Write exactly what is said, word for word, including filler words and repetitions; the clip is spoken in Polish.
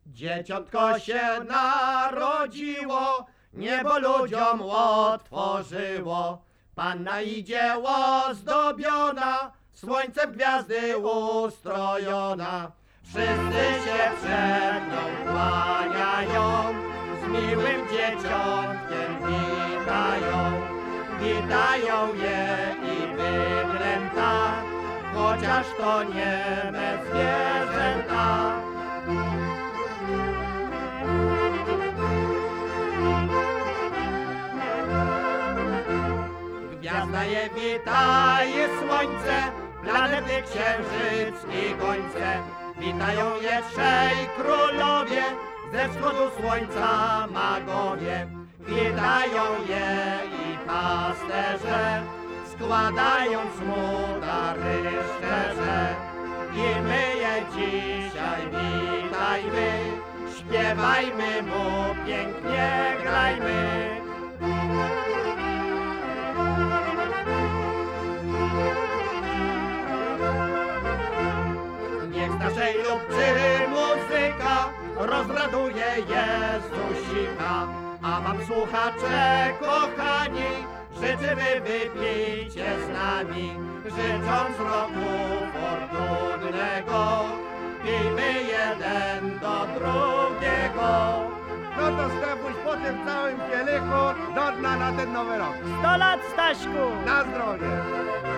Dzieciątko się narodziło, niebo ludziom otworzyło. Panna idzie ozdobiona, słońcem gwiazdy ustrojona. Wszyscy się przed nią kłaniają, z miłym dzieciątkiem witają. Witają je i bydlęta, chociaż to nieme zwierzęta. Gwiazda je witaje słońce, planety, księżyc i gońce. Witają je trzej królowie, ze wschodu słońca magowie. Witają je i pasterze, składając mu dary szczerze. I my je dzisiaj witajmy, śpiewajmy mu, pięknie grajmy. Niech z naszej lubczy muzyka rozraduje Jezusika. A wam, słuchacze kochani, życzymy, wypijcie z nami, życząc roku fortunnego. Pijmy jeden do drugiego. No to Stefuś, po tym całym kielichu do dna na ten nowy rok. Sto lat, Staśku! Na zdrowie!